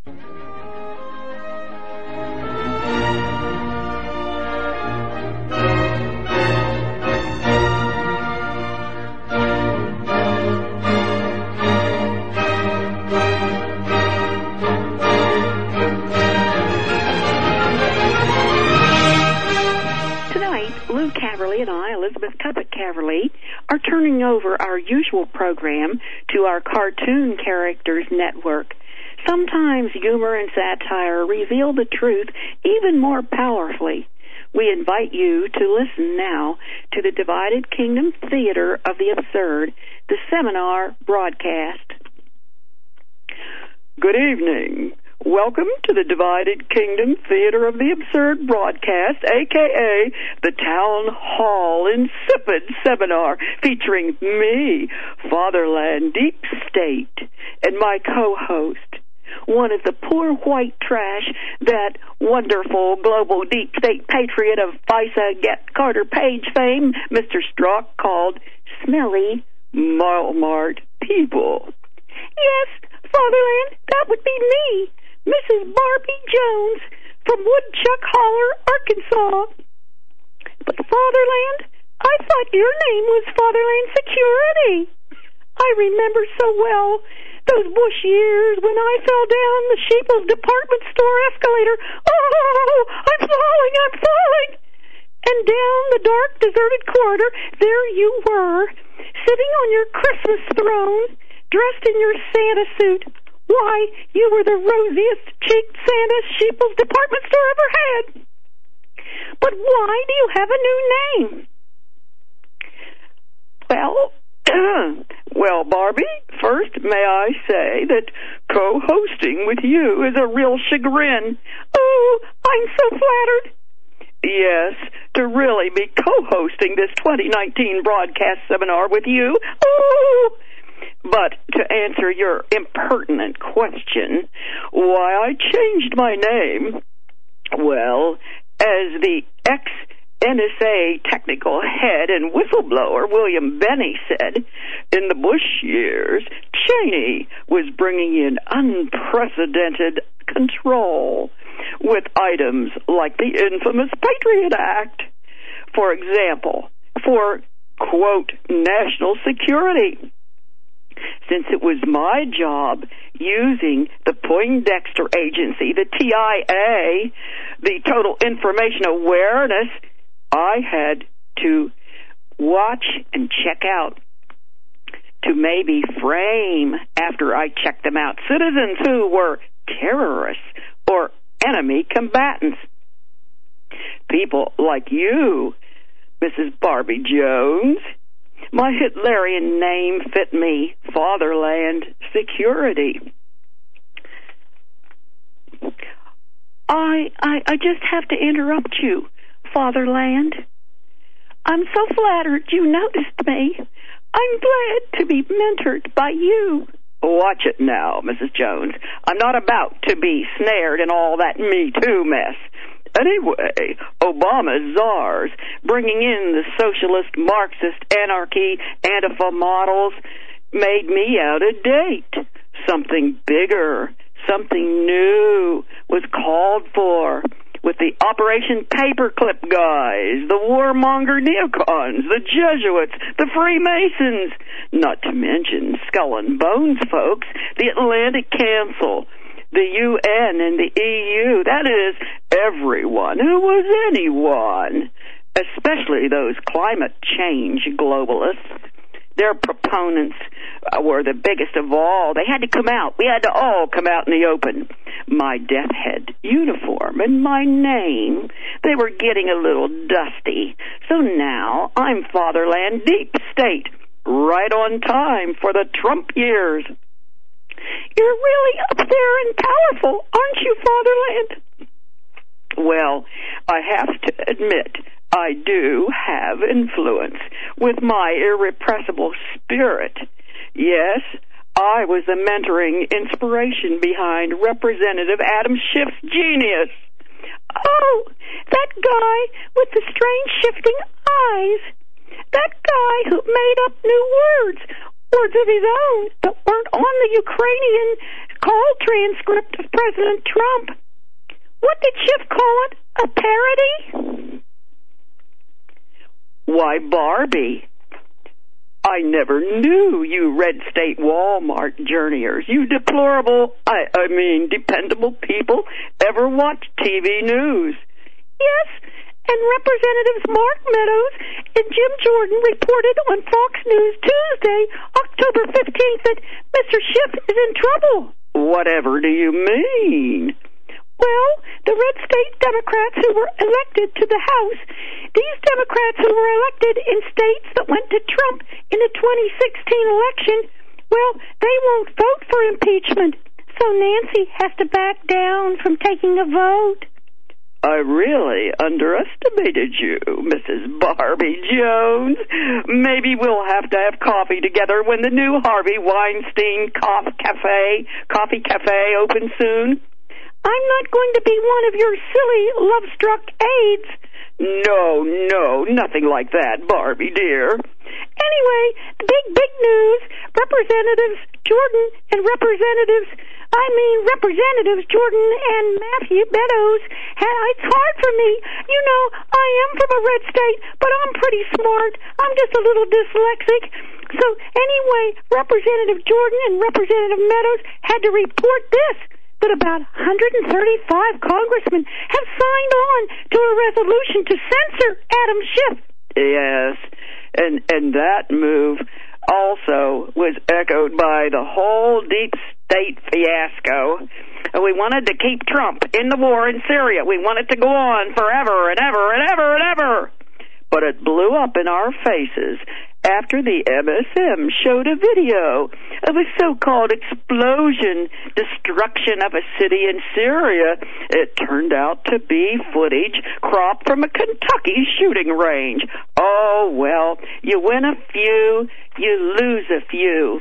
Lou Caverly and I, Elizabeth Cuppet Caverly, are turning over our usual program to our Cartoon Characters Network. Sometimes humor and satire reveal the truth even more powerfully. We invite you to listen now to the Divided Kingdom Theater of the Absurd, the seminar broadcast. Good evening. Welcome to the Divided Kingdom Theater of the Absurd broadcast, a.k.a. the Town Hall Insipid Seminar, featuring me, Fatherland Deep State, and my co-host, one of the poor white trash, that wonderful global deep state patriot of FISA Get Carter Page fame, Mr. Strzok, called Smelly Malmart People. Yes, Fatherland, that would be me, Mrs. Barbie Jones, from Woodchuck Holler, Arkansas. But Fatherland, I thought your name was Fatherland Security. I remember so well those Bush years when I fell down the Sheeples department store escalator. Oh, I'm falling. And down the dark, deserted corridor, there you were, sitting on your Christmas throne, dressed in your Santa suit. Why, you were the rosiest-cheeked Santa Sheeples department store ever had. But why do you have a new name? Well, Barbie, first may I say that co-hosting with you is a real chagrin. Oh, I'm so flattered. Yes, to really be co-hosting this 2019 broadcast seminar with you. Oh! But to answer your impertinent question, why I changed my name, well, as the ex-NSA technical head and whistleblower William Benny said, in the Bush years, Cheney was bringing in unprecedented control with items like the infamous Patriot Act. For example, for, quote, national security. Since it was my job using the Poindexter Agency, the TIA, the Total Information Awareness, I had to watch and check out, to maybe frame, after I checked them out, citizens who were terrorists or enemy combatants. People like you, Mrs. Barbie Jones. My Hitlerian name fit me, Fatherland Security. I just have to interrupt you, Fatherland. I'm so flattered you noticed me. I'm glad to be mentored by you. Watch it now, Mrs. Jones. I'm not about to be snared in all that Me Too mess. Anyway, Obama's czars, bringing in the socialist, Marxist, anarchy, Antifa models, made me out of date. Something bigger, something new was called for with the Operation Paperclip guys, the warmonger neocons, the Jesuits, the Freemasons, not to mention Skull and Bones folks, the Atlantic Council, the UN and the EU, that is, everyone who was anyone, especially those climate change globalists. Their proponents were the biggest of all. They had to come out. We had to all come out in the open. My death head uniform and my name, they were getting a little dusty. So now I'm Fatherland Deep State, right on time for the Trump years. You're really up there and powerful, aren't you, Fatherland? Well, I have to admit, I do have influence with my irrepressible spirit. Yes, I was the mentoring inspiration behind Representative Adam Schiff's genius. Oh, that guy with the strange shifting eyes. That guy who made up new words. words of his own that weren't on the Ukrainian call transcript of President Trump. What did Schiff call it? A parody? Why, Barbie, I never knew you Red State Walmart journeyers, you deplorable, dependable people, ever watch TV news. Yes, and Representatives Mark Meadows and Jim Jordan reported on Fox News Tuesday, October 15th, that Mr. Schiff is in trouble. Whatever do you mean? Well, the red state Democrats who were elected to the House, these Democrats who were elected in states that went to Trump in the 2016 election, well, they won't vote for impeachment. So Nancy has to back down from taking a vote. I really underestimated you, Mrs. Barbie Jones. Maybe we'll have to have coffee together when the new Harvey Weinstein Coffee Cafe opens soon. I'm not going to be one of your silly, love-struck aides. No, nothing like that, Barbie, dear. Anyway, the big news, Representatives Jordan and Matthew Meadows, it's hard for me. You know, I am from a red state, but I'm pretty smart. I'm just a little dyslexic. So anyway, Representative Jordan and Representative Meadows had to report this, that about 135 congressmen have signed on to a resolution to censor Adam Schiff. Yes, and that move also was echoed by the whole deep state fiasco. We wanted to keep Trump in the war in Syria. We wanted to go on forever and ever and ever and ever. But it blew up in our faces after the MSM showed a video of a so-called explosion, destruction of a city in Syria. It turned out to be footage cropped from a Kentucky shooting range. Oh, well, you win a few, you lose a few.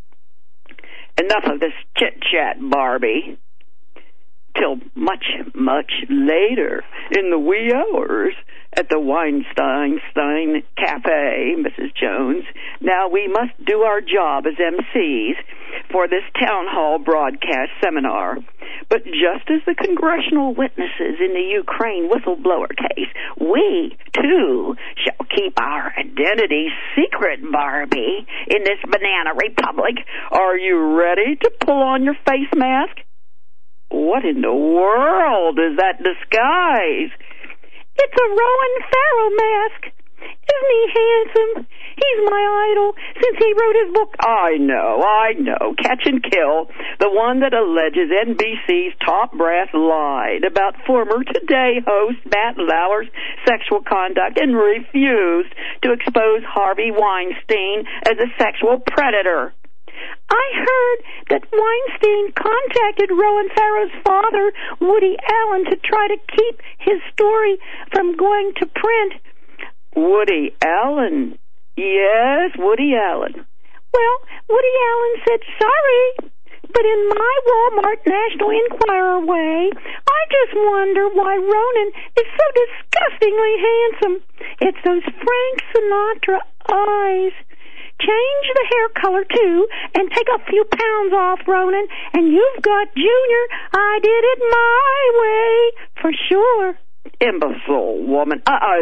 Enough of this chit-chat, Barbie. Till much, much later, in the wee hours, at the Weinstein Cafe, Mrs. Jones. Now we must do our job as MCs for this town hall broadcast seminar. But just as the congressional witnesses in the Ukraine whistleblower case, we, too, shall keep our identity secret, Barbie, in this banana republic. Are you ready to pull on your face mask? What in the world is that disguise? It's a Rowan Farrow mask. Isn't he handsome? He's my idol since he wrote his book. I know. Catch and Kill, the one that alleges NBC's top brass lied about former Today host Matt Lauer's sexual conduct and refused to expose Harvey Weinstein as a sexual predator. I heard that Weinstein contacted Rowan Farrow's father, Woody Allen, to try to keep his story from going to print. Woody Allen? Yes, Woody Allen. Well, Woody Allen said sorry, but in my Walmart National Enquirer way, I just wonder why Ronan is so disgustingly handsome. It's those Frank Sinatra eyes. Change the hair color, too, and take a few pounds off, Ronan, and you've got Junior. I did it my way, for sure. Imbecile woman.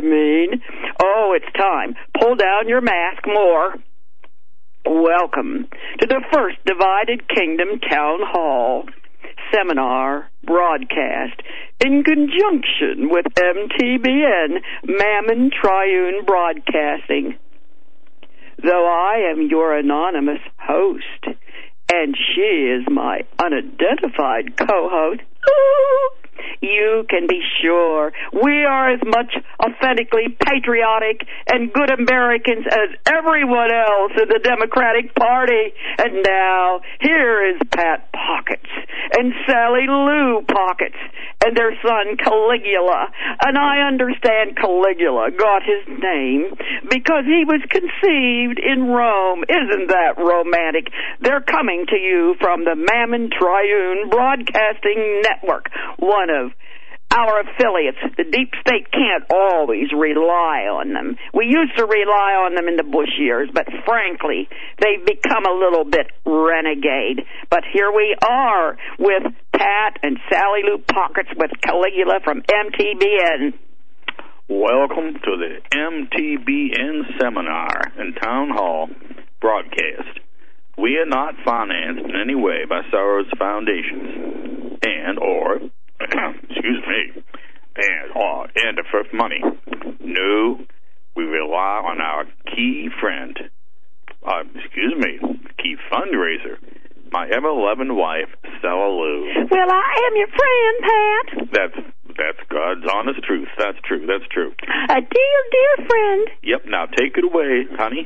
Oh, it's time. Pull down your mask more. Welcome to the first Divided Kingdom Town Hall seminar broadcast in conjunction with MTBN, Mammon Triune Broadcasting. Though I am your anonymous host, and she is my unidentified co-host, you can be sure we are as much authentically patriotic and good Americans as everyone else in the Democratic Party. And now, here is Pat Pockets and Sally Lou Pockets and their son Caligula. And I understand Caligula got his name because he was conceived in Rome. Isn't that romantic? They're coming to you from the Mammon Triune Broadcasting Network, one of our affiliates. The deep state can't always rely on them. We used to rely on them in the Bush years, but frankly, they've become a little bit renegade. But here we are with Pat and Sally Lou Pockets with Caligula from MTBN. Welcome to the MTBN seminar and town hall broadcast. We are not financed in any way by Soros Foundations and the first money. No, we rely on our key friend, key fundraiser, my ever-loving wife, Stella Lou. Well, I am your friend, Pat. That's God's honest truth. That's true. A dear friend. Yep, now take it away, honey.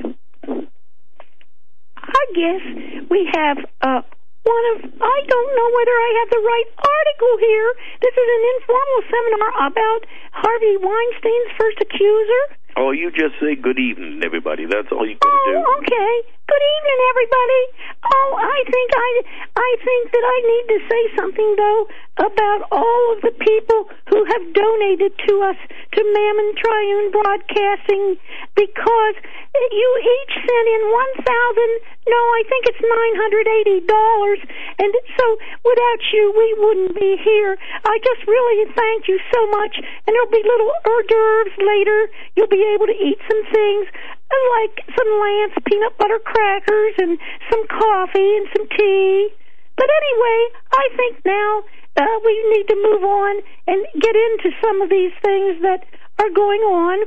I guess we have I don't know whether I have the right article here. This is an informal seminar about Harvey Weinstein's first accuser. Oh, you just say good evening, everybody. That's all you gotta do. Oh, okay. Good evening, everybody. Oh, I think that I need to say something, though, about all of the people who have donated to us, to Mammon Triune Broadcasting, because you each sent in it's $980, and so without you, we wouldn't be here. I just really thank you so much, and there'll be little hors d'oeuvres later. You'll be able to eat some things like some Lance peanut butter crackers and some coffee and some tea. But anyway, I think now we need to move on and get into some of these things that are going on.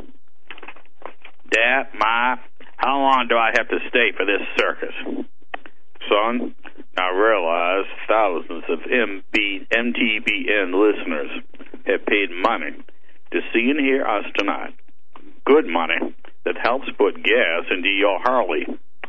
Dad, Ma, how long do I have to stay for this circus? Son, I realize thousands of MTBN listeners have paid money to see and hear us tonight. Good money that helps put gas into your Harley.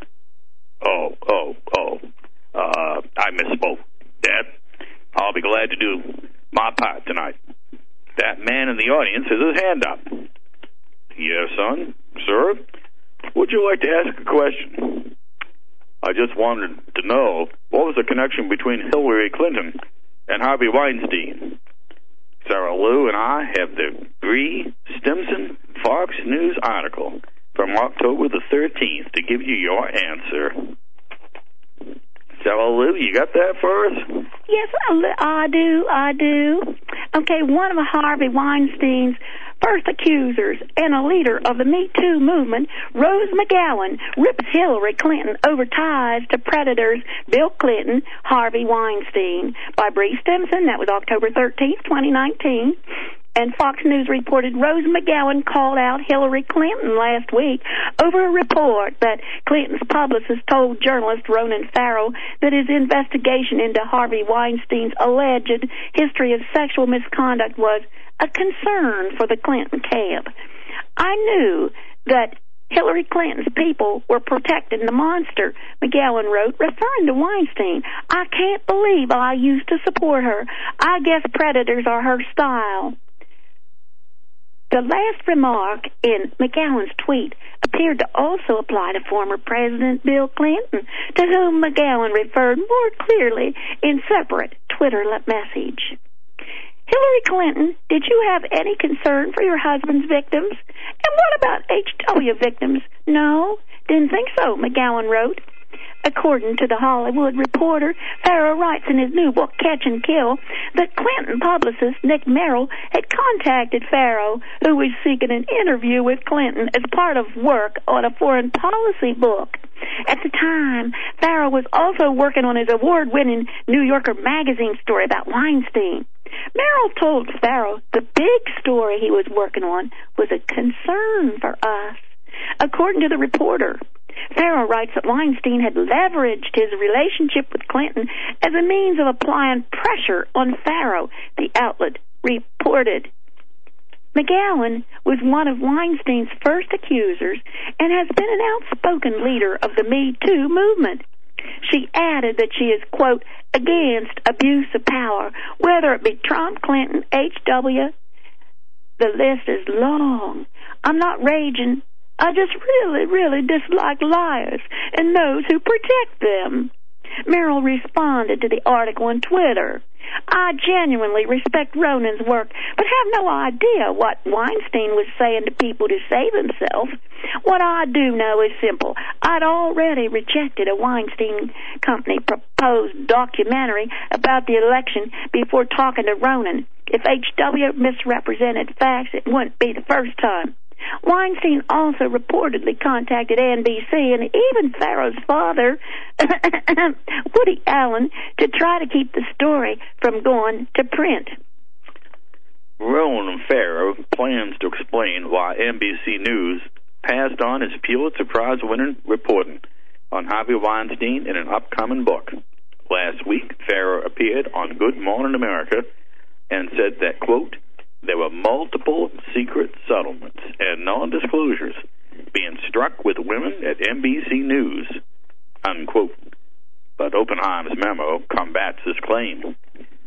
I misspoke, Dad. I'll be glad to do my part tonight. That man in the audience has his hand up. Yes, son? Sir? Would you like to ask a question? I just wanted to know what was the connection between Hillary Clinton and Harvey Weinstein. Sarah Lou and I have the Bree Stimson Fox News article from October the 13th to give you your answer. Sarah Lou, you got that for us? Yes, I do. Okay, one of Harvey Weinstein's first accusers and a leader of the Me Too movement, Rose McGowan, rips Hillary Clinton over ties to predators Bill Clinton, Harvey Weinstein, by Bree Stimson. That was October 13th, 2019. And Fox News reported Rose McGowan called out Hillary Clinton last week over a report that Clinton's publicist told journalist Ronan Farrow that his investigation into Harvey Weinstein's alleged history of sexual misconduct was a concern for the Clinton camp. I knew that Hillary Clinton's people were protecting the monster, McGowan wrote, referring to Weinstein. I can't believe I used to support her. I guess predators are her style. The last remark in McGowan's tweet appeared to also apply to former President Bill Clinton, to whom McGowan referred more clearly in separate Twitter message. Hillary Clinton, did you have any concern for your husband's victims? And what about HW victims? No, didn't think so, McGowan wrote. According to The Hollywood Reporter, Farrow writes in his new book, Catch and Kill, that Clinton publicist Nick Merrill had contacted Farrow, who was seeking an interview with Clinton as part of work on a foreign policy book. At the time, Farrow was also working on his award-winning New Yorker magazine story about Weinstein. Merrill told Farrow the big story he was working on was a concern for us. According to the reporter, Farrow writes that Weinstein had leveraged his relationship with Clinton as a means of applying pressure on Farrow, the outlet reported. McGowan was one of Weinstein's first accusers and has been an outspoken leader of the Me Too movement. She added that she is, quote, against abuse of power, whether it be Trump, Clinton, HW. The list is long. I'm not raging. I just really dislike liars and those who protect them. Merrill responded to the article on Twitter. I genuinely respect Ronan's work, but have no idea what Weinstein was saying to people to save himself. What I do know is simple. I'd already rejected a Weinstein Company proposed documentary about the election before talking to Ronan. If H.W. misrepresented facts, it wouldn't be the first time. Weinstein also reportedly contacted NBC and even Farrow's father, Woody Allen, to try to keep the story from going to print. Ronan Farrow plans to explain why NBC News passed on his Pulitzer Prize-winning reporting on Harvey Weinstein in an upcoming book. Last week, Farrow appeared on Good Morning America and said that, quote, there were multiple secret settlements and non-disclosures being struck with women at NBC News, unquote. But Oppenheim's memo combats this claim.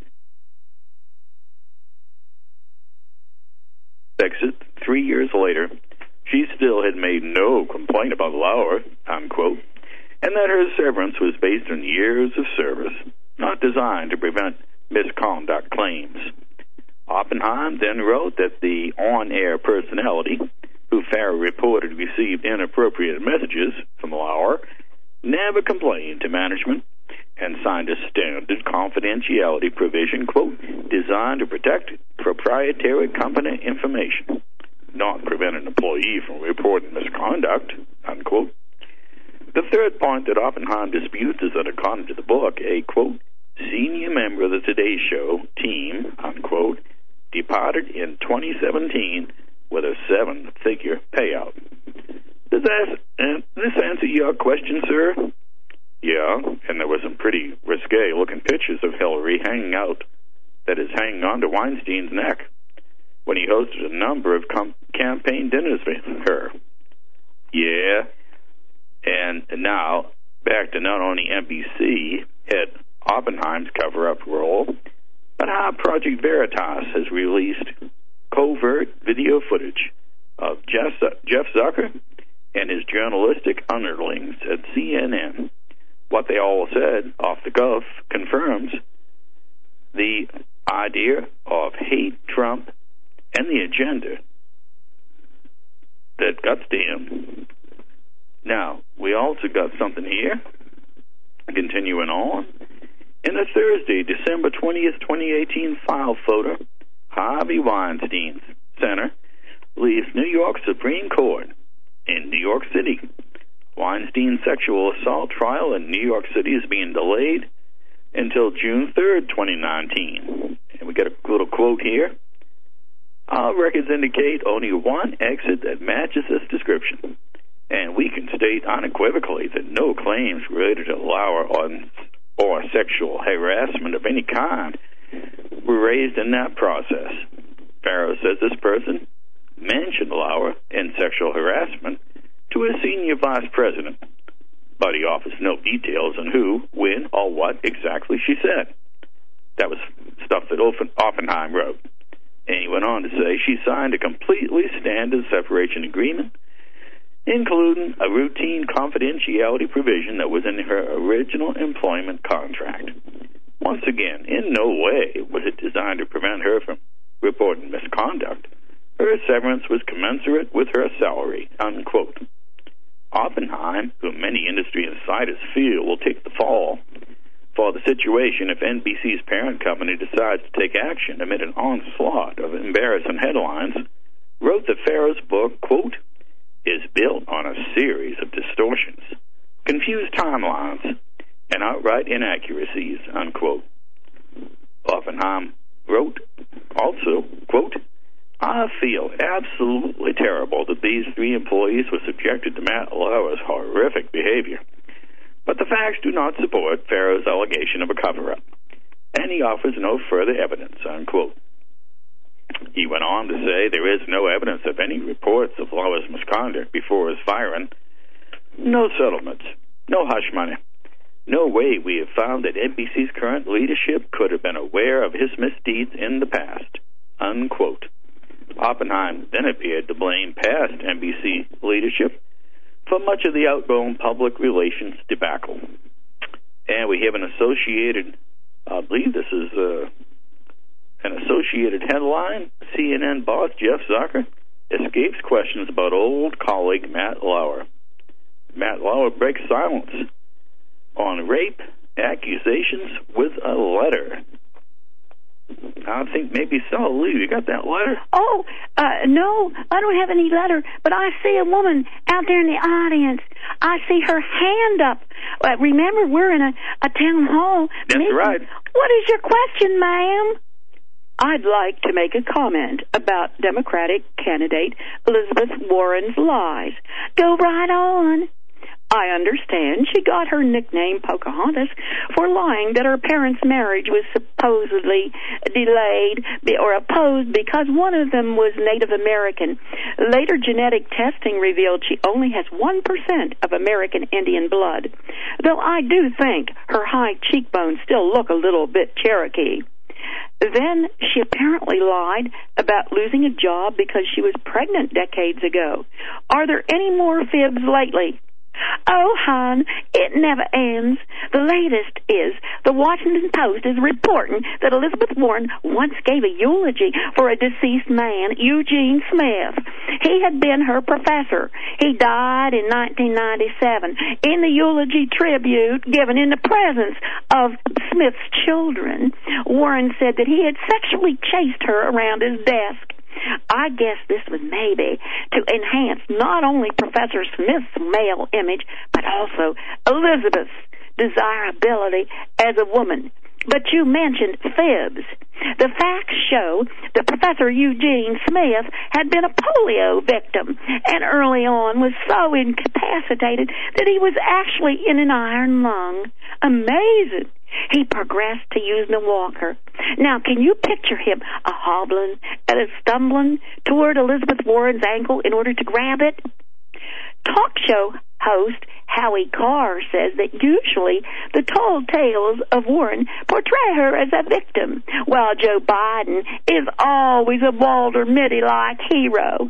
Exit 3 years later, she still had made no complaint about Lauer, unquote, and that her severance was based on years of service, not designed to prevent misconduct claims. Oppenheim then wrote that the on-air personality, who Farrow reported received inappropriate messages from Lauer, never complained to management and signed a standard confidentiality provision, quote, designed to protect proprietary company information, not prevent an employee from reporting misconduct, unquote. The third point that Oppenheim disputes is that, according to the book, a, quote, senior member of the Today Show team, unquote, departed in 2017 with a seven-figure payout. Does this answer your question, sir? Yeah, and there were some pretty risque-looking pictures of Hillary hanging hanging on to Weinstein's neck when he hosted a number of campaign dinners with her. Yeah, and now back to not only NBC had Oppenheim's cover-up role, but how Project Veritas has released covert video footage of Jeff Zucker and his journalistic underlings at CNN. What they all said off the cuff confirms the idea of hate Trump and the agenda that guts to him. Now, we also got something here, continuing on. In a Thursday, December 20th, 2018 file photo, Harvey Weinstein's center leaves New York Supreme Court in New York City. Weinstein's sexual assault trial in New York City is being delayed until June 3rd, 2019. And we got a little quote here. Our records indicate only one exit that matches this description, and we can state unequivocally that no claims related to Lauer or sexual harassment of any kind were raised in that process. Farrow says this person mentioned Lauer and sexual harassment to a senior vice president, but he offers no details on who, when, or what exactly she said. That was stuff that Oppenheim wrote. And he went on to say she signed a completely standard separation agreement, including a routine confidentiality provision that was in her original employment contract. Once again, in no way was it designed to prevent her from reporting misconduct. Her severance was commensurate with her salary, unquote. Oppenheim, who many industry insiders feel will take the fall for the situation if NBC's parent company decides to take action amid an onslaught of embarrassing headlines, wrote that Farrow's book, quote, is built on a series of distortions, confused timelines, and outright inaccuracies, unquote. Oppenheim wrote also, quote, I feel absolutely terrible that these three employees were subjected to Matt Lauer's horrific behavior, but the facts do not support Farrow's allegation of a cover-up, and he offers no further evidence, unquote. He went on to say there is no evidence of any reports of Lauer's misconduct before his firing, no settlements, no hush money. No way we have found that NBC's current leadership could have been aware of his misdeeds in the past, unquote. Oppenheim then appeared to blame past NBC leadership for much of the outgoing public relations debacle. And we have an associated, I believe this is an associated headline. CNN boss Jeff Zucker escapes questions about old colleague Matt Lauer. Matt Lauer breaks silence on rape accusations with a letter. I think maybe Sally Lou, you got that letter? Oh, no, I don't have any letter, but I see a woman out there in the audience. I see her hand up. Remember, we're in a town hall. That's right. What is your question, ma'am? I'd like to make a comment about Democratic candidate Elizabeth Warren's lies. Go right on. I understand she got her nickname Pocahontas for lying that her parents' marriage was supposedly delayed or opposed because one of them was Native American. Later genetic testing revealed she only has 1% of American Indian blood, though I do think her high cheekbones still look a little bit Cherokee. Then she apparently lied about losing a job because she was pregnant decades ago. Are there any more fibs lately? Oh, hon, it never ends. The latest is the Washington Post is reporting that Elizabeth Warren once gave a eulogy for a deceased man, Eugene Smith. He had been her professor. He died in 1997. In the eulogy tribute given in the presence of Smith's children, Warren said that he had sexually chased her around his desk. I guess this was maybe to enhance not only Professor Smith's male image, but also Elizabeth's desirability as a woman. But you mentioned fibs. The facts show that Professor Eugene Smith had been a polio victim and early on was so incapacitated that he was actually in an iron lung. Amazing. He progressed to using a walker. Now, can you picture him a hobbling and a stumbling toward Elizabeth Warren's ankle in order to grab it? Talk show host Howie Carr says that usually the tall tales of Warren portray her as a victim, while Joe Biden is always a Walter Mitty-like hero.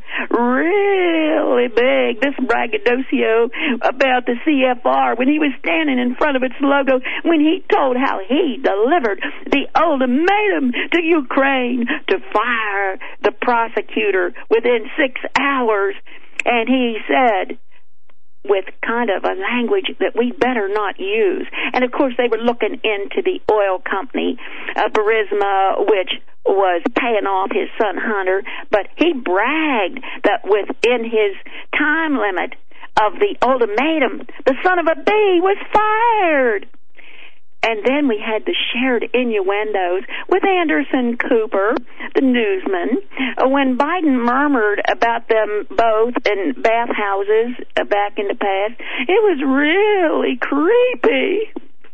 Really big, this braggadocio about the CFR when he was standing in front of its logo when he told how he delivered the ultimatum to Ukraine to fire the prosecutor within 6 hours. And he said, with kind of a language that we better not use. And, of course, they were looking into the oil company, Burisma, which was paying off his son Hunter. But he bragged that within his time limit of the ultimatum, the son of a bee was fired. And then we had the shared innuendos with Anderson Cooper, the newsman, when Biden murmured about them both in bathhouses back in the past. It was really creepy.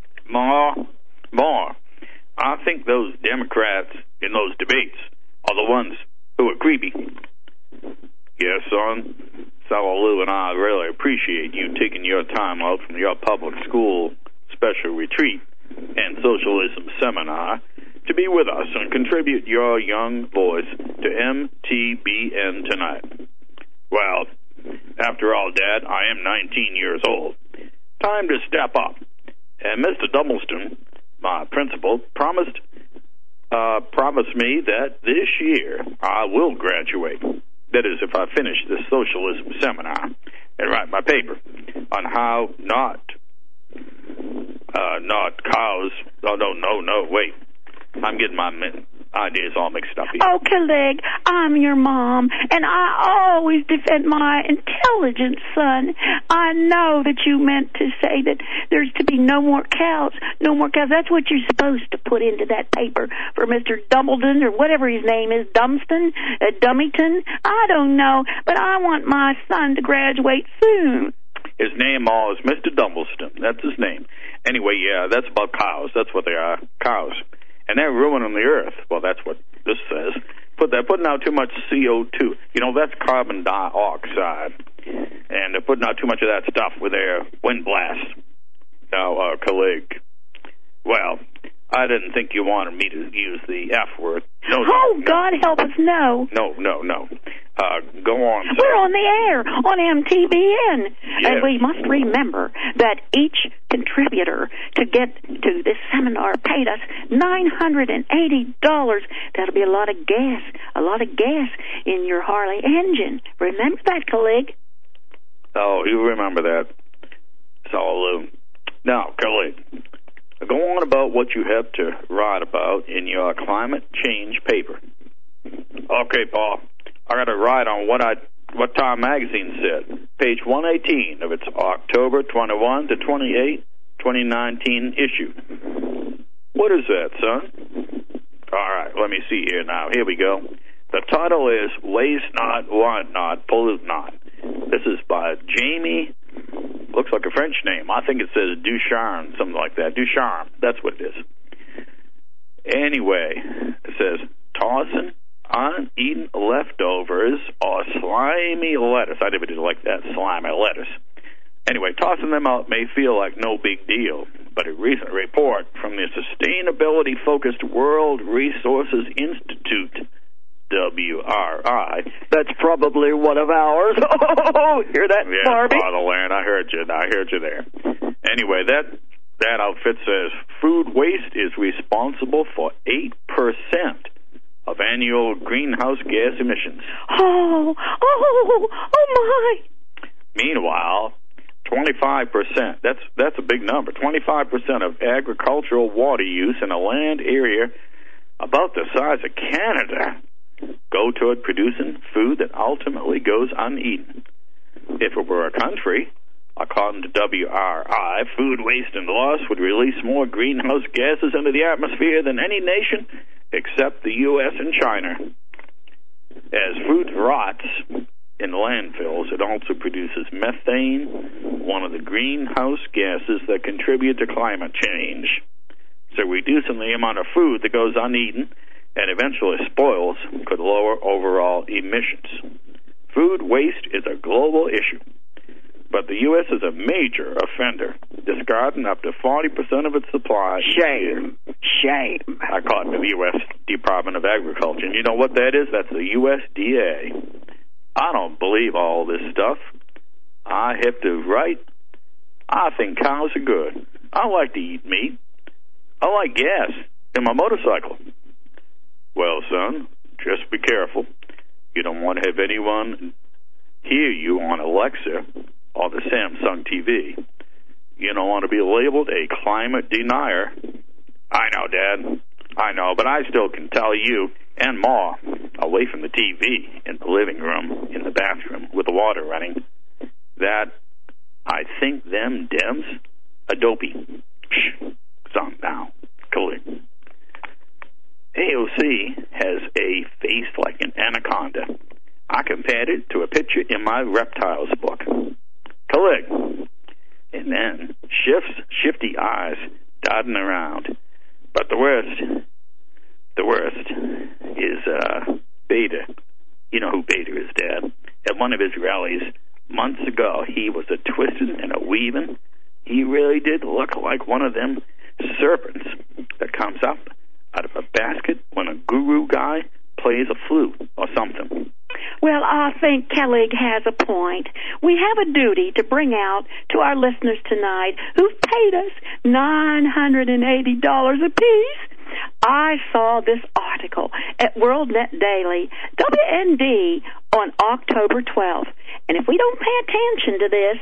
Ma, I think those Democrats in those debates are the ones who are creepy. Yes, son. Sally Lou and I really appreciate you taking your time out from your public school special retreat and socialism seminar to be with us and contribute your young voice to MTBN tonight. Well, after all, Dad, I am 19 years old. Time to step up. And Mr. Dumbleston, my principal, promised me that this year I will graduate. That is, if I finish this socialism seminar and write my paper on how not cows. Oh, no, wait. I'm getting my ideas all mixed up here. Oh, Kalig, I'm your mom, and I always defend my intelligence, son. I know that you meant to say that there's to be no more cows. That's what you're supposed to put into that paper for Mr. Dumbledon or whatever his name is, Dumbston, Dummington. I don't know, but I want my son to graduate soon. His name is Mr. Dumbleston. That's his name. Anyway, yeah, that's about cows. That's what they are, cows. And they're ruining the earth. Well, that's what this says. They're putting out too much CO2. You know, that's carbon dioxide. And they're putting out too much of that stuff with their wind blasts. Now, colleague, well, I didn't think you wanted me to use the F word. No, God help us, no. No. Go on, sir. We're on the air on MTBN. Yes. And we must remember that each contributor to get to this seminar paid us $980. That'll be a lot of gas in your Harley engine. Remember that, colleague? Oh, you remember that. So, now, colleague, go on about what you have to write about in your climate change paper. Okay, Paul. I got to write on what Time Magazine said. Page 118 of its October 21 to 28, 2019 issue. What is that, son? All right, let me see here now. Here we go. The title is Waste Not, Want Not, Pollute Not. This is by Jamie, looks like a French name. I think it says Ducharme, something like that. Ducharme, that's what it is. Anyway, it says, tossing uneaten leftovers or slimy lettuce. I never did like that, slimy lettuce. Anyway, tossing them out may feel like no big deal, but a recent report from the sustainability-focused World Resources Institute, WRI. That's probably one of ours. Oh, hear that, Barbie? Yeah, Fatherland, I heard you there. Anyway, that outfit says food waste is responsible for 8% of annual greenhouse gas emissions. Oh my! Meanwhile, 25%, that's a big number, 25% of agricultural water use in a land area about the size of Canada go toward producing food that ultimately goes uneaten. If it were a country, according to WRI, food waste and loss would release more greenhouse gases into the atmosphere than any nation except the U.S. and China. As food rots in landfills, it also produces methane, one of the greenhouse gases that contribute to climate change. So reducing the amount of food that goes uneaten and eventually spoils could lower overall emissions. Food waste is a global issue, but the U.S. is a major offender, discarding up to 40% of its supply. Shame. I caught in the U.S. Department of Agriculture. And you know what that is? That's the USDA. I don't believe all this stuff. I have to write. I think cows are good. I like to eat meat. I like gas in my motorcycle. Well, son, just be careful. You don't want to have anyone hear you on Alexa or the Samsung TV. You don't want to be labeled a climate denier. I know, Dad. I know, but I still can tell you and Ma, away from the TV, in the living room, in the bathroom, with the water running, that I think them Dems are dopey. Shh. Son, now. Cool. AOC has a face like an anaconda. I compared it to a picture in my reptiles book. Click. And then shifty eyes dotting around. But the worst is Beta. You know who Beta is, Dad. At one of his rallies months ago, he was a twisting and a weaving. He really did look like one of them serpents that comes up out of a basket when a guru guy plays a flute or something. Well, I think Kelly has a point. We have a duty to bring out to our listeners tonight who've paid us $980 apiece. I saw this article at WorldNet Daily, WND, on October 12th. And if we don't pay attention to this,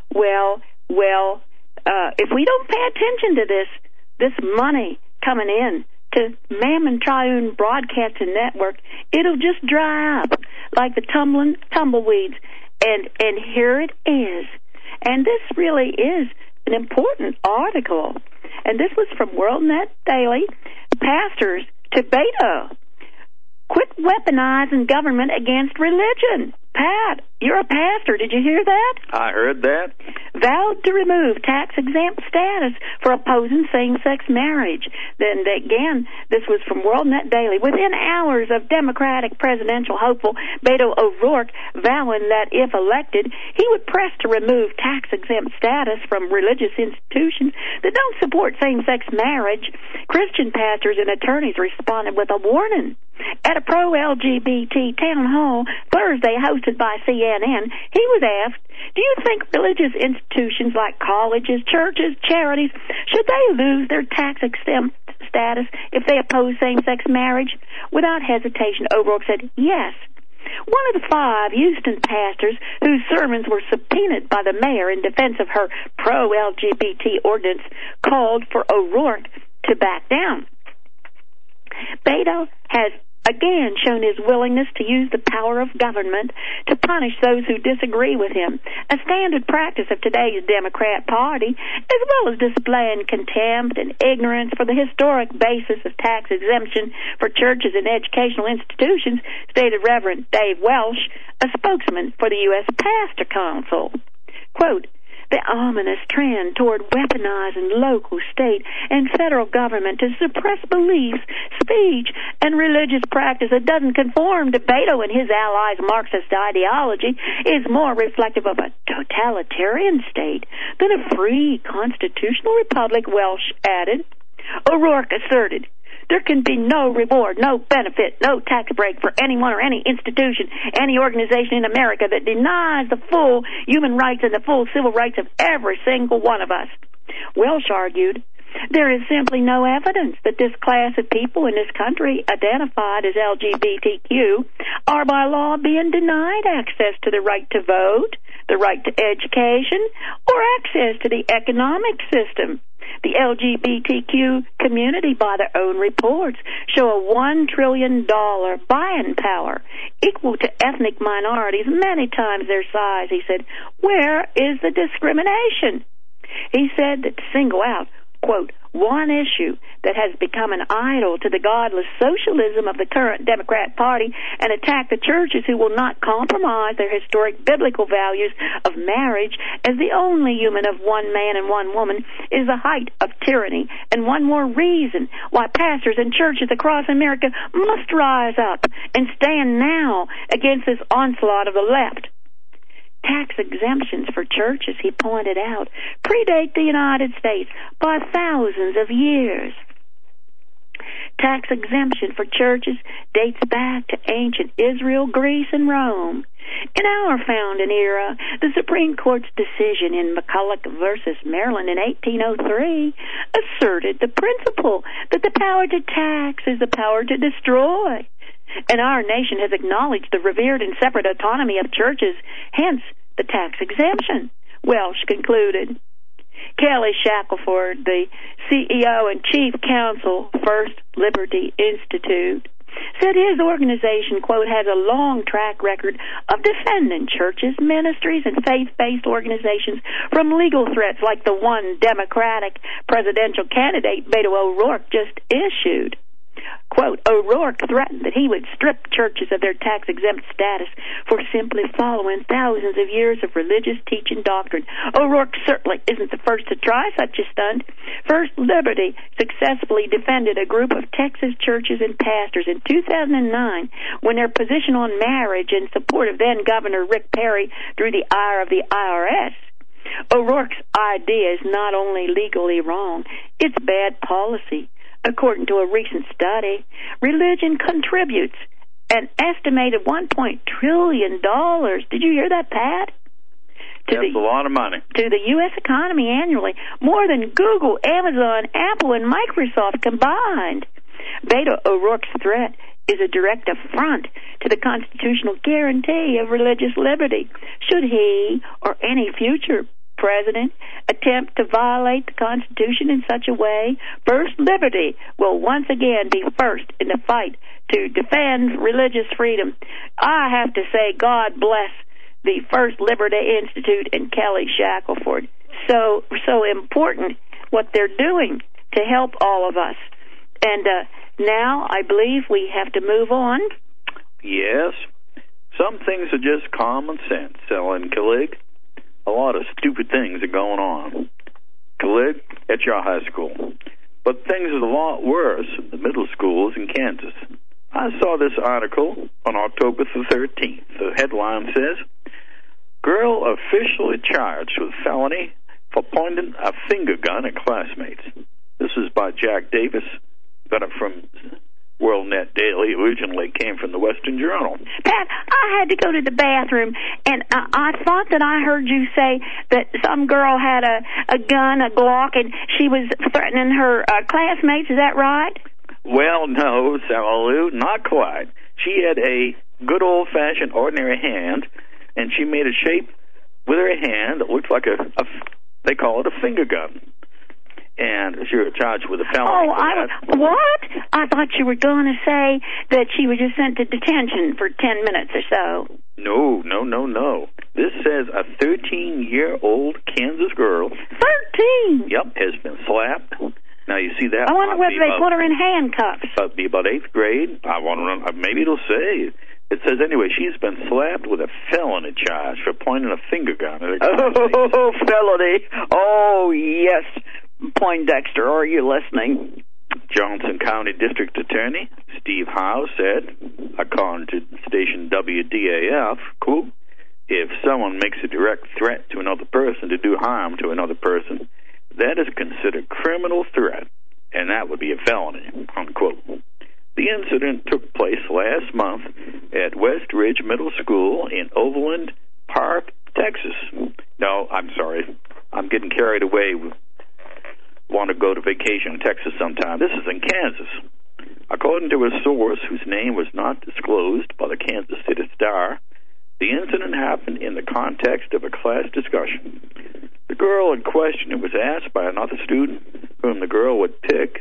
if we don't pay attention to this money coming in to Mammon Triune Broadcasting Network, it'll just dry up like the tumbleweeds. And here it is. And this really is an important article. And this was from WorldNet Daily. Pastors to Beta. Quit weaponizing government against religion. Pat, you're a pastor. Did you hear that? I heard that. Vowed to remove tax-exempt status for opposing same-sex marriage. Then again, this was from WorldNet Daily. Within hours of Democratic presidential hopeful Beto O'Rourke vowing that if elected, he would press to remove tax-exempt status from religious institutions that don't support same-sex marriage, Christian pastors and attorneys responded with a warning. At a pro-LGBT town hall Thursday hosted by CNN, he was asked, do you think religious institutions like colleges, churches, charities, should they lose their tax-exempt status if they oppose same-sex marriage? Without hesitation, O'Rourke said yes. One of the 5 Houston pastors whose sermons were subpoenaed by the mayor in defense of her pro-LGBT ordinance called for O'Rourke to back down. Beto has again shown his willingness to use the power of government to punish those who disagree with him, a standard practice of today's Democrat Party, as well as displaying contempt and ignorance for the historic basis of tax exemption for churches and educational institutions, stated Reverend Dave Welsh, a spokesman for the U.S. Pastor Council. Quote, the ominous trend toward weaponizing local, state, and federal government to suppress beliefs, speech, and religious practice that doesn't conform to Beto and his allies' Marxist ideology is more reflective of a totalitarian state than a free constitutional republic, Welsh added. O'Rourke asserted, there can be no reward, no benefit, no tax break for anyone or any institution, any organization in America that denies the full human rights and the full civil rights of every single one of us. Welsh argued, there is simply no evidence that this class of people in this country identified as LGBTQ are by law being denied access to the right to vote, the right to education, or access to the economic system. The LGBTQ community, by their own reports, show a $1 trillion buying power, equal to ethnic minorities many times their size. He said, where is the discrimination? He said that to single out, quote, one issue that has become an idol to the godless socialism of the current Democrat Party and attack the churches who will not compromise their historic biblical values of marriage as the only union of one man and one woman is the height of tyranny, and one more reason why pastors and churches across America must rise up and stand now against this onslaught of the left. Tax exemptions for churches, he pointed out, predate the United States by thousands of years. Tax exemption for churches dates back to ancient Israel, Greece, and Rome. In our founding era, the Supreme Court's decision in McCulloch versus Maryland in 1803 asserted the principle that the power to tax is the power to destroy. And our nation has acknowledged the revered and separate autonomy of churches, hence the tax exemption, Welsh concluded. Kelly Shackelford, the CEO and Chief Counsel, First Liberty Institute, said his organization, quote, has a long track record of defending churches, ministries, and faith-based organizations from legal threats like the one Democratic presidential candidate Beto O'Rourke just issued. Quote, O'Rourke threatened that he would strip churches of their tax-exempt status for simply following thousands of years of religious teaching doctrine. O'Rourke certainly isn't the first to try such a stunt. First Liberty successfully defended a group of Texas churches and pastors in 2009 when their position on marriage in support of then-Governor Rick Perry drew the ire of the IRS. O'Rourke's idea is not only legally wrong, it's bad policy. According to a recent study, religion contributes an estimated $1 trillion. Did you hear that, Pat? That's a lot of money. To the U.S. economy annually, more than Google, Amazon, Apple, and Microsoft combined. Beto O'Rourke's threat is a direct affront to the constitutional guarantee of religious liberty. Should he or any future president attempt to violate the Constitution in such a way, First Liberty will once again be first in the fight to defend religious freedom. I have to say, God bless the First Liberty Institute and Kelly Shackelford. So important what they're doing to help all of us. And now I believe we have to move on. Yes. Some things are just common sense, Ellen Killig. A lot of stupid things are going on. Killig, at your high school. But things are a lot worse in the middle schools in Kansas. I saw this article on October the 13th. The headline says, girl officially charged with felony for pointing a finger gun at classmates. This is by Jack Davis. Got it from WorldNet Daily originally came from the Western Journal. Pat, I had to go to the bathroom, and I thought that I heard you say that some girl had a gun, a Glock, and she was threatening her classmates. Is that right? Well, no, Sarah Lou, not quite. She had a good old-fashioned ordinary hand, and she made a shape with her hand that looked like they call it a finger gun. And she was charged with a felony. What? I thought you were going to say that she was just sent to detention for 10 minutes or so. No. This says a 13-year-old Kansas girl. 13? Yep, has been slapped. Now, you see that. I wonder whether they put her in handcuffs. That'd be about 8th grade. I want to know. Maybe it'll say. It says, anyway, she's been slapped with a felony charge for pointing a finger gun at her. Oh, felony. Oh, yes. Poindexter, are you listening? Johnson County District Attorney Steve Howe said, according to station WDAF, quote, if someone makes a direct threat to another person to do harm to another person, that is considered criminal threat, and that would be a felony, unquote. The incident took place last month at West Ridge Middle School in Overland Park, Texas. No, I'm sorry. I'm getting carried away. Want to go to vacation in Texas sometime. This is in Kansas. According to a source whose name was not disclosed by the Kansas City Star, the incident happened in the context of a class discussion. The girl in question was asked by another student who the girl would pick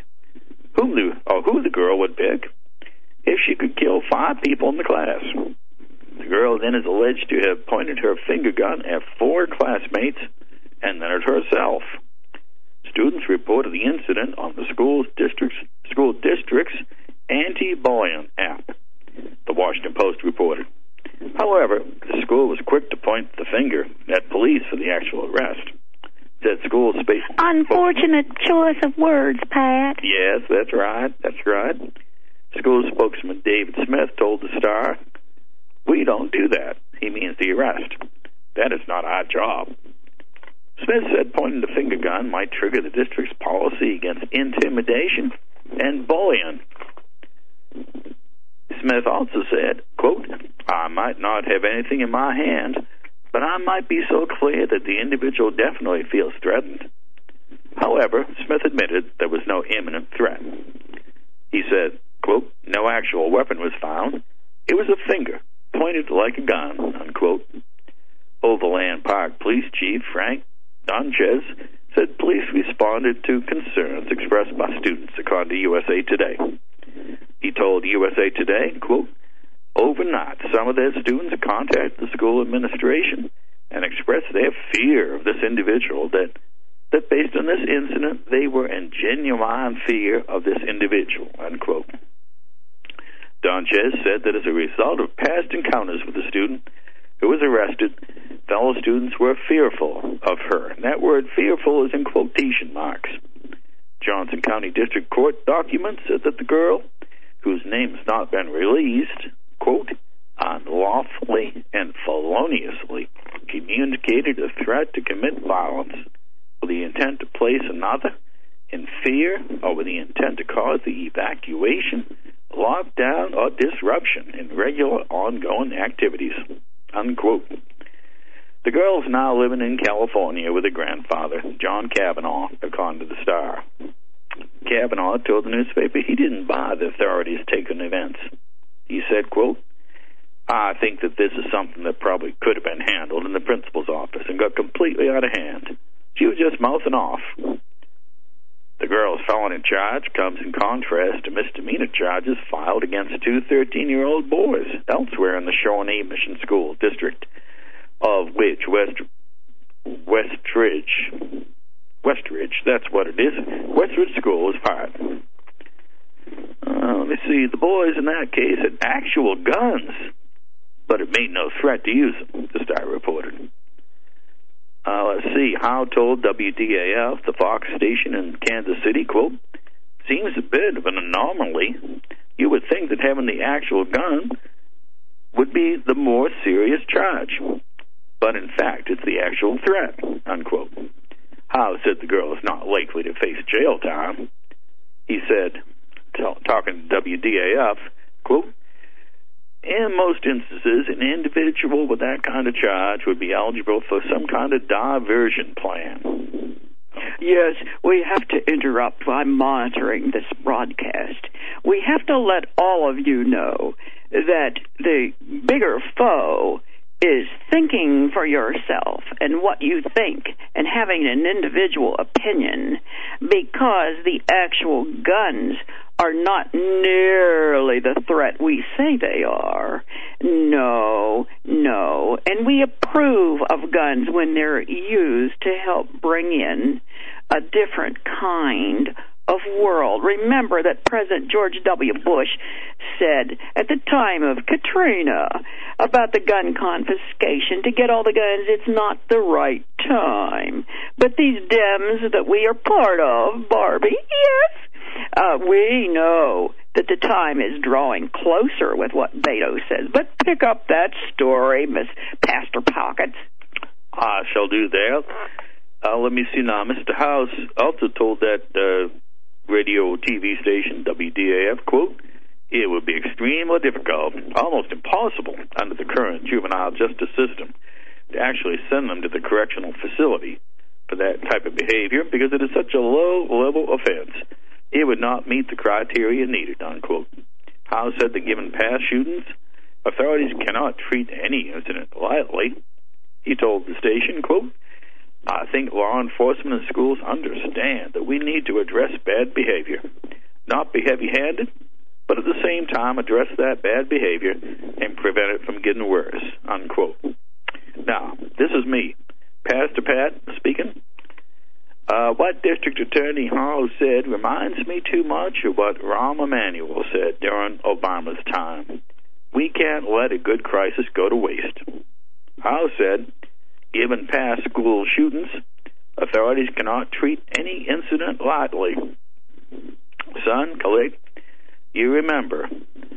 if she could kill 5 people in the class. The girl then is alleged to have pointed her finger gun at 4 classmates and then at herself. Students reported the incident on the school district's anti-bullying app, the Washington Post reported. However, the school was quick to point the finger at police for the actual arrest. Said school space. Unfortunate choice of words, Pat. Yes, that's right. School spokesman David Smith told the Star, "We don't do that." He means the arrest. That is not our job. Smith said pointing the finger gun might trigger the district's policy against intimidation and bullying. Smith also said, quote, I might not have anything in my hand, but I might be so clear that the individual definitely feels threatened. However, Smith admitted there was no imminent threat. He said, quote, no actual weapon was found. It was a finger, pointed like a gun, unquote. Overland Park Police Chief Frank Donchez said police responded to concerns expressed by students, according to USA Today. He told USA Today, quote, overnight, some of their students contacted the school administration and expressed their fear of this individual, that based on this incident, they were in genuine fear of this individual, unquote. Donchez said that as a result of past encounters with the student who was arrested, fellow students were fearful of her. And that word fearful is in quotation marks. Johnson County District Court documents said that the girl, whose name has not been released, quote, unlawfully and feloniously communicated a threat to commit violence with the intent to place another in fear or with the intent to cause the evacuation, lockdown, or disruption in regular ongoing activities, unquote. The girl is now living in California with her grandfather, John Kavanaugh, according to the Star. Kavanaugh told the newspaper he didn't buy the authorities' take on events. He said, quote, I think that this is something that probably could have been handled in the principal's office and got completely out of hand. She was just mouthing off. The girl's felony charge comes in contrast to misdemeanor charges filed against 2 13-year-old boys elsewhere in the Shawnee Mission School District, of which Westridge, that's what it is. Westridge School is part. Let me see. The boys in that case had actual guns, but it made no threat to use them, the Star reported. Let's see. Howe told WDAF, the Fox station in Kansas City, quote, seems a bit of an anomaly. You would think that having the actual gun would be the more serious charge. But in fact, it's the actual threat, unquote. Howe said the girl is not likely to face jail time. He said, to talking to WDAF, quote, in most instances, an individual with that kind of charge would be eligible for some kind of diversion plan. Yes, we have to interrupt. I'm monitoring this broadcast. We have to let all of you know that the bigger foe is thinking for yourself and what you think and having an individual opinion, because the actual guns are not nearly the threat we say they are. No. And we approve of guns when they're used to help bring in a different kind of world. Remember that President George W. Bush said at the time of Katrina about the gun confiscation, to get all the guns, it's not the right time. But these Dems that we are part of, Barbie, yes, we know that the time is drawing closer with what Beto says. But pick up that story, Miss Pastor Pockets. I shall do that. Let me see now. Mr. House also told that radio TV station, WDAF, quote, it would be extremely difficult, almost impossible, under the current juvenile justice system to actually send them to the correctional facility for that type of behavior because it is such a low-level offense. It would not meet the criteria needed, unquote. House said that given past shootings, authorities cannot treat any incident lightly. He told the station, quote, I think law enforcement and schools understand that we need to address bad behavior, not be heavy-handed, but at the same time address that bad behavior and prevent it from getting worse, unquote. Now, this is me, Pastor Pat, speaking. What District Attorney Hall said reminds me too much of what Rahm Emanuel said during Obama's time. We can't let a good crisis go to waste. Hall said, given past school shootings, authorities cannot treat any incident lightly. Son, Khalid, you remember,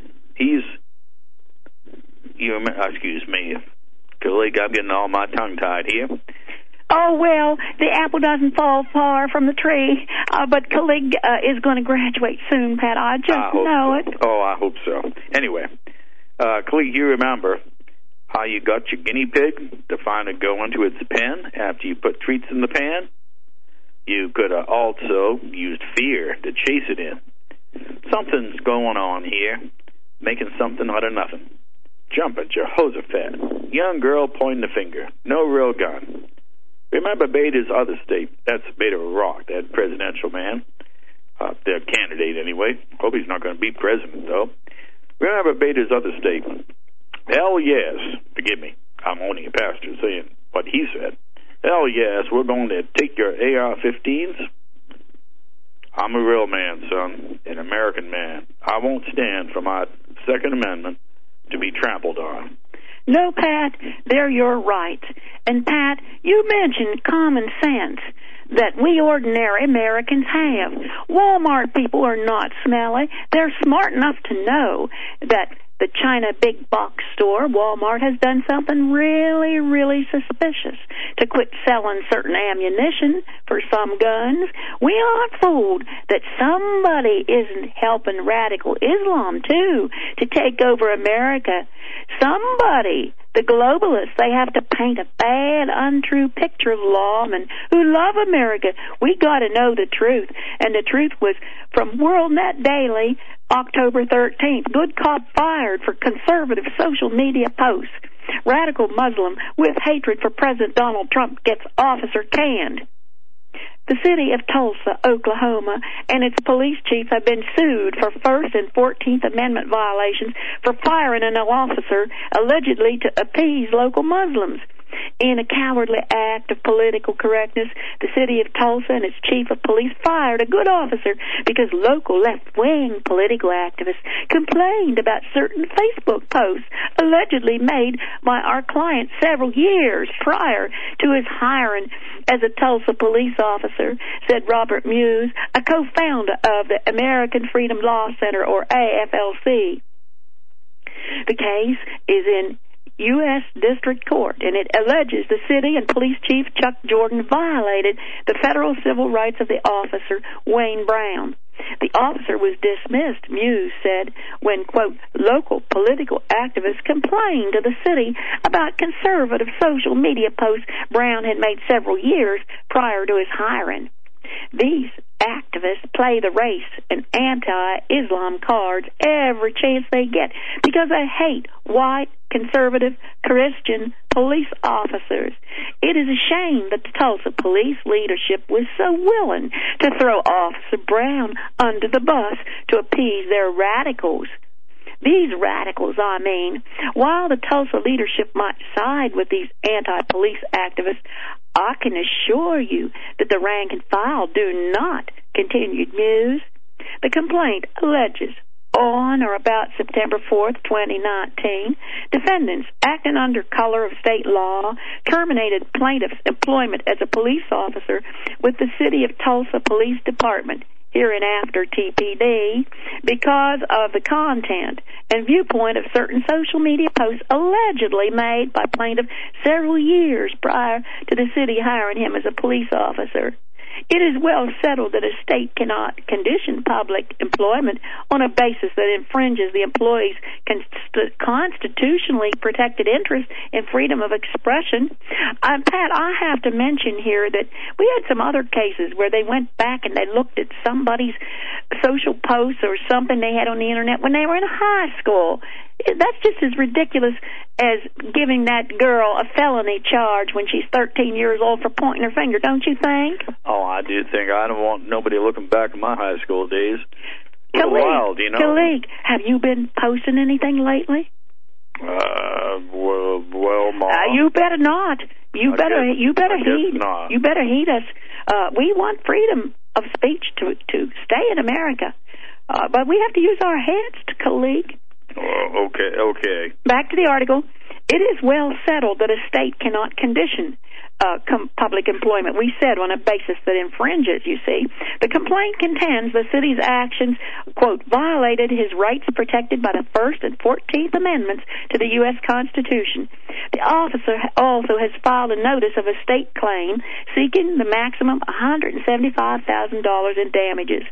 excuse me, Khalid, I'm getting all my tongue-tied here. Oh, well, the apple doesn't fall far from the tree, but Khalid is going to graduate soon, Pat. I just know it. Oh, I hope so. Anyway, Khalid, you remember how you got your guinea pig to finally go into its pen after you put treats in the pan? You could have also used fear to chase it in. Something's going on here, making something out of nothing. Jumping Jehoshaphat. Young girl pointing the finger. No real gun. Remember Beta's other state. That's Beta Rock, that presidential man. Their candidate, anyway. Hope he's not going to be president, though. Remember Beta's other statement. Hell yes. Forgive me. I'm only a pastor saying what he said. Hell yes, we're going to take your AR-15s. I'm a real man, son, an American man. I won't stand for my Second Amendment to be trampled on. No, Pat, there you're right. And, Pat, you mentioned common sense that we ordinary Americans have. Walmart people are not smelly. They're smart enough to know that the China big box store, Walmart, has done something really, really suspicious to quit selling certain ammunition for some guns. We aren't fooled that somebody isn't helping radical Islam, too, to take over America. Somebody, the globalists, they have to paint a bad, untrue picture of lawmen who love America. We got to know the truth. And the truth was from WorldNet Daily, October 13th. Good cop fired for conservative social media posts. Radical Muslim with hatred for President Donald Trump gets officer canned. The city of Tulsa, Oklahoma, and its police chief have been sued for First and 14th Amendment violations for firing an officer allegedly to appease local Muslims. In a cowardly act of political correctness, the city of Tulsa and its chief of police fired a good officer because local left-wing political activists complained about certain Facebook posts allegedly made by our client several years prior to his hiring as a Tulsa police officer, said Robert Muse, a co-founder of the American Freedom Law Center, or AFLC. The case is in U.S. District Court, and it alleges the city and police chief Chuck Jordan violated the federal civil rights of the officer, Wayne Brown. The officer was dismissed, Muse said, when, quote, local political activists complained to the city about conservative social media posts Brown had made several years prior to his hiring. These activists play the race and anti-Islam cards every chance they get because they hate white, conservative, Christian police officers. It is a shame that the Tulsa police leadership was so willing to throw Officer Brown under the bus to appease their radicals. These radicals, while the Tulsa leadership might side with these anti-police activists, I can assure you that the rank and file do not, continued Muse. The complaint alleges on or about September 4th, 2019, defendants, acting under color of state law, terminated plaintiff's employment as a police officer with the City of Tulsa Police Department, hereinafter TPD, because of the content and viewpoint of certain social media posts allegedly made by plaintiff several years prior to the city hiring him as a police officer. It is well settled that a state cannot condition public employment on a basis that infringes the employee's constitutionally protected interest in freedom of expression. Pat, I have to mention here that we had some other cases where they went back and they looked at somebody's social posts or something they had on the internet when they were in high school. That's just as ridiculous as giving that girl a felony charge when she's 13 years old for pointing her finger, don't you think? Oh, I do think. I don't want nobody looking back at my high school days. Wild, you know. Kalik, have you been posting anything lately? Well, Mom. You better not. You better heed. Not. You better heed us. We want freedom of speech to stay in America, but we have to use our heads, Kalik. Okay. Back to the article. It is well settled that a state cannot condition public employment, we said, on a basis that infringes, you see. The complaint contends the city's actions, quote, violated his rights protected by the First and 14th Amendments to the U.S. Constitution. The officer also has filed a notice of a state claim seeking the maximum $175,000 in damages.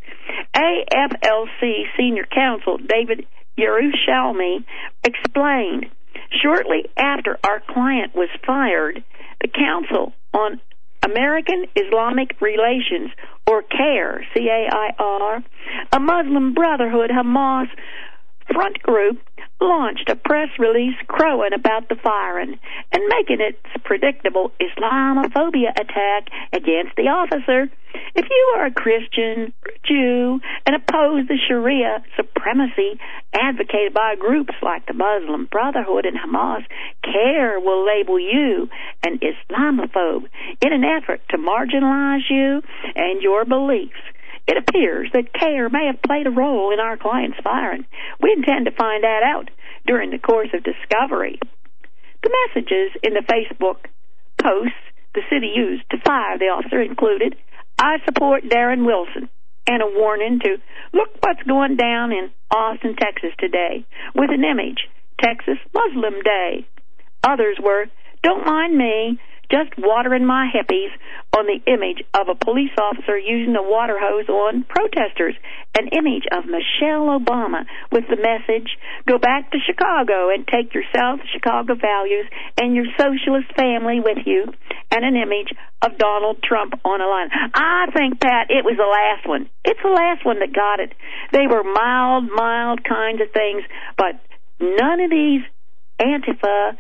AFLC Senior Counsel David Yerushalmi explained, shortly after our client was fired, the Council on American Islamic Relations, or CAIR, C-A-I-R, a Muslim Brotherhood Hamas front group, launched a press release crowing about the firing and making its predictable Islamophobia attack against the officer. If you are a Christian, Jew, and oppose the Sharia supremacy advocated by groups like the Muslim Brotherhood and Hamas, CAIR will label you an Islamophobe in an effort to marginalize you and your beliefs. It appears that CAIR may have played a role in our client's firing. We intend to find that out during the course of discovery. The messages in the Facebook posts the city used to fire the officer included, I support Darren Wilson, and a warning to look what's going down in Austin, Texas today, with an image, Texas Muslim Day. Others were, don't mind me, just watering my hippies, on the image of a police officer using a water hose on protesters, an image of Michelle Obama with the message, go back to Chicago and take your South Chicago values and your socialist family with you, and an image of Donald Trump on a line. I think, Pat, it was the last one. It's the last one that got it. They were mild kinds of things, but none of these Antifa,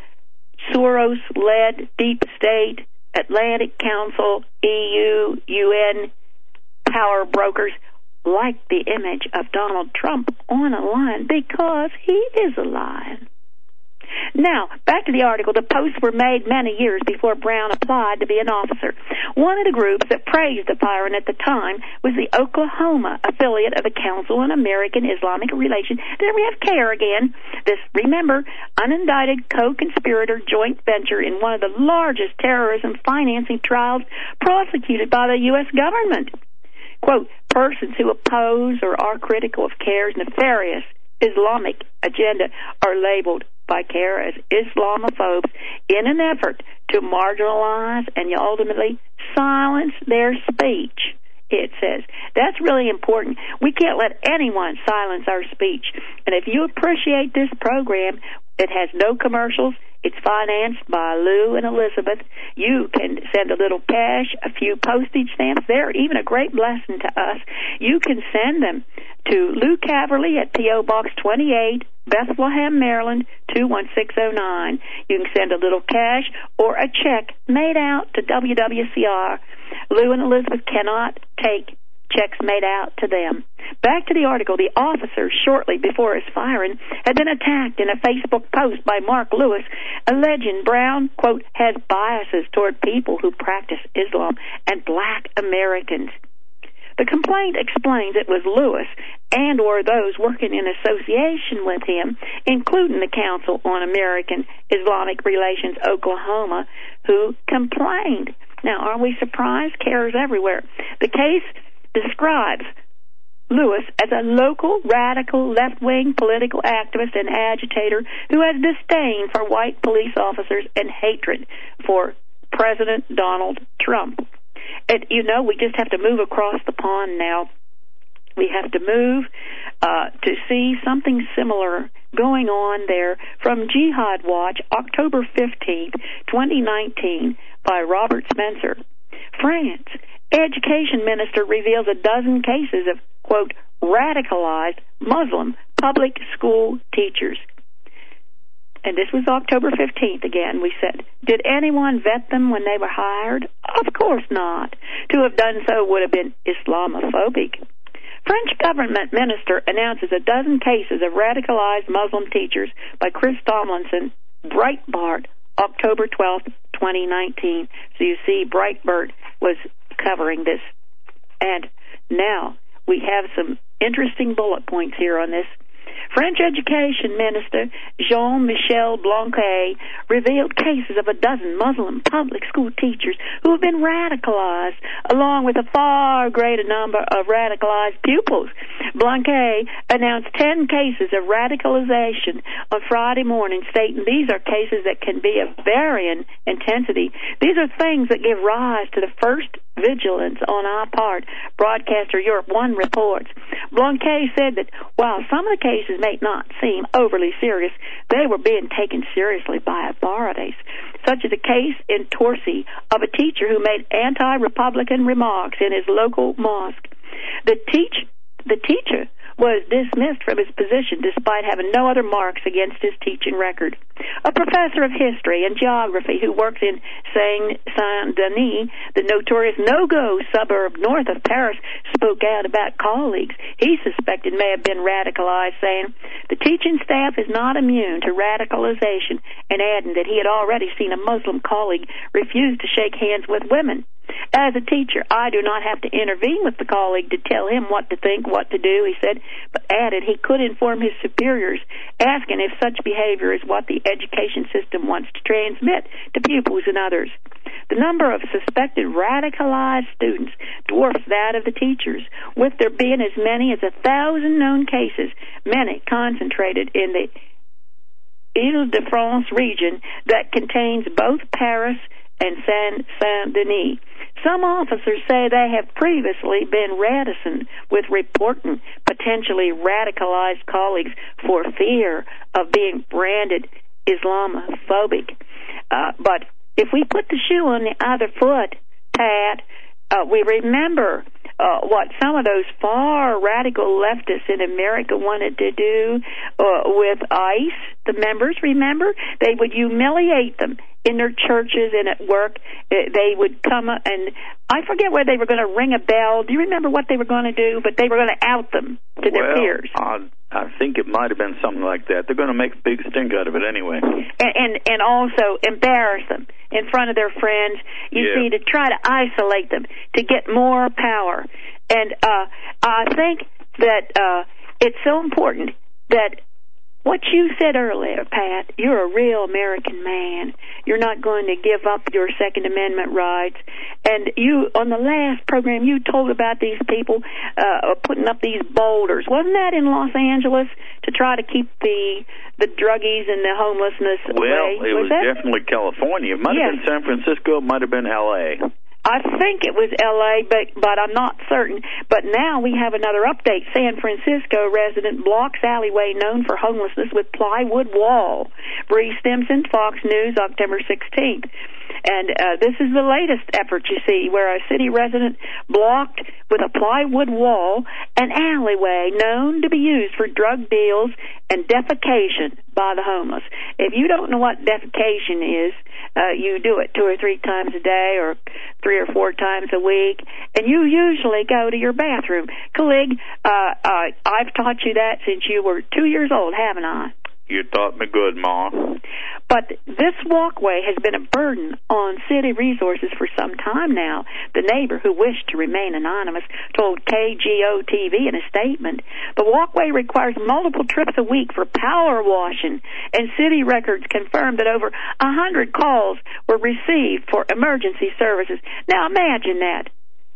Soros-led deep state, Atlantic Council, EU, UN power brokers like the image of Donald Trump on a lion because he is a lion. Now, back to the article. The posts were made many years before Brown applied to be an officer. One of the groups that praised the firing at the time was the Oklahoma affiliate of the Council on American Islamic Relations. There we have CAIR again. This, remember, unindicted co-conspirator joint venture in one of the largest terrorism financing trials prosecuted by the U.S. government. Quote, persons who oppose or are critical of CAIR's nefarious Islamic agenda are labeled by CAIR as Islamophobes in an effort to marginalize and ultimately silence their speech. it says. That's really important. We can't let anyone silence our speech. And if you appreciate this program, it has no commercials. It's financed by Lou and Elizabeth. You can send a little cash, a few postage stamps. They're even a great blessing to us. You can send them to Lou Caverly at P.O. Box 28, Bethlehem, Maryland, 21609. You can send a little cash or a check made out to WWCR. Lou and Elizabeth cannot take checks made out to them. Back to the article. The officer, shortly before his firing, had been attacked in a Facebook post by Mark Lewis, alleging Brown, quote, has biases toward people who practice Islam and black Americans. The complaint explains it was Lewis and or those working in association with him, including the Council on American Islamic Relations Oklahoma, who complained. Now, are we surprised? CARE's everywhere. The case describes Lewis as a local, radical, left-wing political activist and agitator who has disdain for white police officers and hatred for President Donald Trump. And, we just have to move across the pond now. We have to move to see something similar going on there from Jihad Watch, October 15th, 2019, by Robert Spencer. France. Education minister reveals a dozen cases of, quote, radicalized Muslim public school teachers. And this was October 15th again, we said. Did anyone vet them when they were hired? Of course not. To have done so would have been Islamophobic. French government minister announces a dozen cases of radicalized Muslim teachers by Chris Tomlinson, Breitbart, October 12th, 2019. So you see, Breitbart was covering this. And now we have some interesting bullet points here on this. French Education Minister Jean-Michel Blanquer revealed cases of a dozen Muslim public school teachers who have been radicalized, along with a far greater number of radicalized pupils. Blanquer announced 10 cases of radicalization on Friday morning, stating these are cases that can be of varying intensity. These are things that give rise to the first vigilance on our part, Broadcaster Europe 1 reports. Blanquer said that while some of the cases may not seem overly serious, they were being taken seriously by authorities, such as a case in Torcy of a teacher who made anti-Republican remarks in his local mosque. The teacher was dismissed from his position despite having no other marks against his teaching record. A professor of history and geography who works in Saint-Denis, the notorious no-go suburb north of Paris, spoke out about colleagues he suspected may have been radicalized, saying, the teaching staff is not immune to radicalization, and adding that he had already seen a Muslim colleague refuse to shake hands with women. As a teacher, I do not have to intervene with the colleague to tell him what to think, what to do, he said, but added he could inform his superiors, asking if such behavior is what the education system wants to transmit to pupils and others. The number of suspected radicalized students dwarfs that of the teachers, with there being as many as 1,000 known cases, many concentrated in the Ile-de-France region that contains both Paris and Saint-Denis. Some officers say they have previously been reticent with reporting potentially radicalized colleagues for fear of being branded Islamophobic. But if we put the shoe on the other foot, Pat, we remember what some of those far radical leftists in America wanted to do with ICE, the members, remember? They would humiliate them in their churches and at work. They would come up, and I forget whether they were going to ring a bell. Do you remember what they were going to do? But they were going to out them to their peers. I think it might have been something like that. They're going to make a big stink out of it anyway. And also embarrass them in front of their friends, you see, to try to isolate them, to get more power. And I think that it's so important that what you said earlier, Pat, you're a real American man. You're not going to give up your Second Amendment rights. And you, on the last program, you told about these people putting up these boulders. Wasn't that in Los Angeles to try to keep the druggies and the homelessness away? Well, it was definitely California. It might have been San Francisco. It might have been L.A. I think it was L.A., but I'm not certain. But now we have another update. San Francisco resident blocks alleyway known for homelessness with plywood wall. Bree Stimson, Fox News, October 16th. And this is the latest effort, you see, where a city resident blocked with a plywood wall an alleyway known to be used for drug deals and defecation by the homeless. If you don't know what defecation is, you do it 2 or 3 times a day or 3 or 4 times a week, and you usually go to your bathroom. Colleague, I've taught you that since you were 2 years old, haven't I? You taught me good, Ma. But this walkway has been a burden on city resources for some time now. The neighbor, who wished to remain anonymous, told KGO-TV in a statement, the walkway requires multiple trips a week for power washing, and city records confirmed that over 100 calls were received for emergency services. Now imagine that.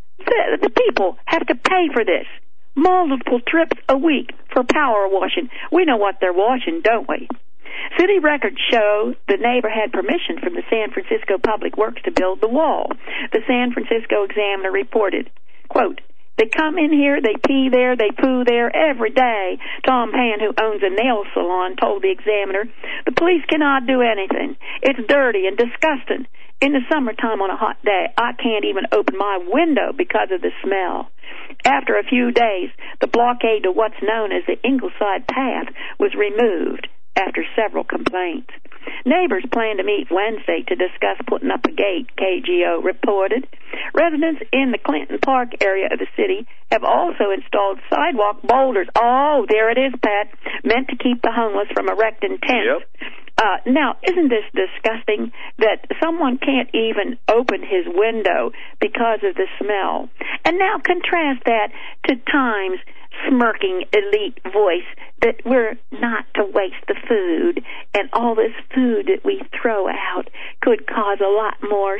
The people have to pay for this. Multiple trips a week for power washing. We know what they're washing, don't we? City records show the neighbor had permission from the San Francisco Public Works to build the wall. The San Francisco Examiner reported, quote, they come in here, they pee there, they poo there every day. Tom Pan, who owns a nail salon, told the Examiner, the police cannot do anything. It's dirty and disgusting. In the summertime on a hot day, I can't even open my window because of the smell. After a few days, the blockade to what's known as the Ingleside Path was removed after several complaints. Neighbors plan to meet Wednesday to discuss putting up a gate, KGO reported. Residents in the Clinton Park area of the city have also installed sidewalk boulders. Oh, there it is, Pat, meant to keep the homeless from erecting tents. Yep. Now, isn't this disgusting that someone can't even open his window because of the smell? And now contrast that to Time's smirking elite voice that we're not to waste the food, and all this food that we throw out could cause a lot more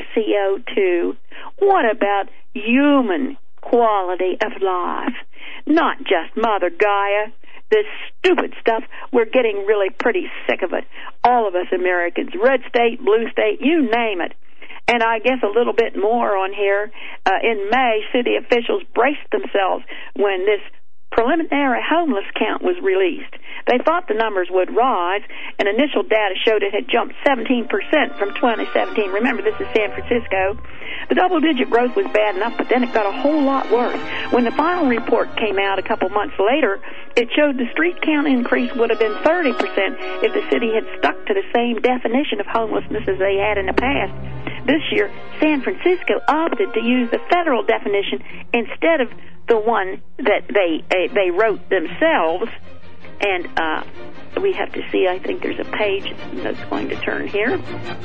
CO2. What about human quality of life? Not just Mother Gaia. This stupid stuff, we're getting really pretty sick of it. All of us Americans, red state, blue state, you name it. And I guess a little bit more on here. In May, city officials braced themselves when this preliminary homeless count was released. They thought the numbers would rise, and initial data showed it had jumped 17% from 2017. Remember, this is San Francisco. The double-digit growth was bad enough, but then it got a whole lot worse. When the final report came out a couple months later, it showed the street count increase would have been 30% if the city had stuck to the same definition of homelessness as they had in the past. This year, San Francisco opted to use the federal definition instead of the one that they wrote themselves. And we have to see, I think there's a page that's going to turn here.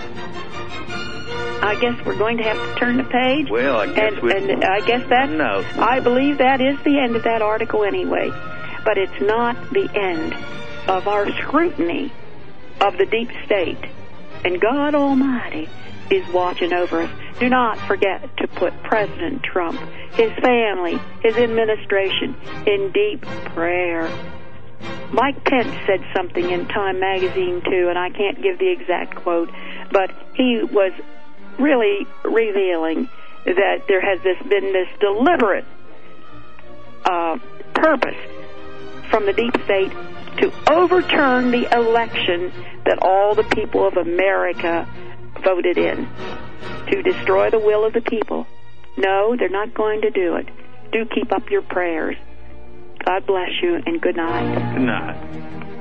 I guess we're going to have to turn the page. Well, I guess and I guess that's, no. I believe that is the end of that article anyway. But it's not the end of our scrutiny of the deep state. And God Almighty is watching over us. Do not forget to put President Trump, his family, his administration in deep prayer. Mike Pence said something in Time magazine, too, and I can't give the exact quote, but he was really revealing that there has been this deliberate purpose from the deep state to overturn the election that all the people of America voted in, to destroy the will of the people. No, they're not going to do it. Do keep up your prayers. God bless you, and good night. Good night.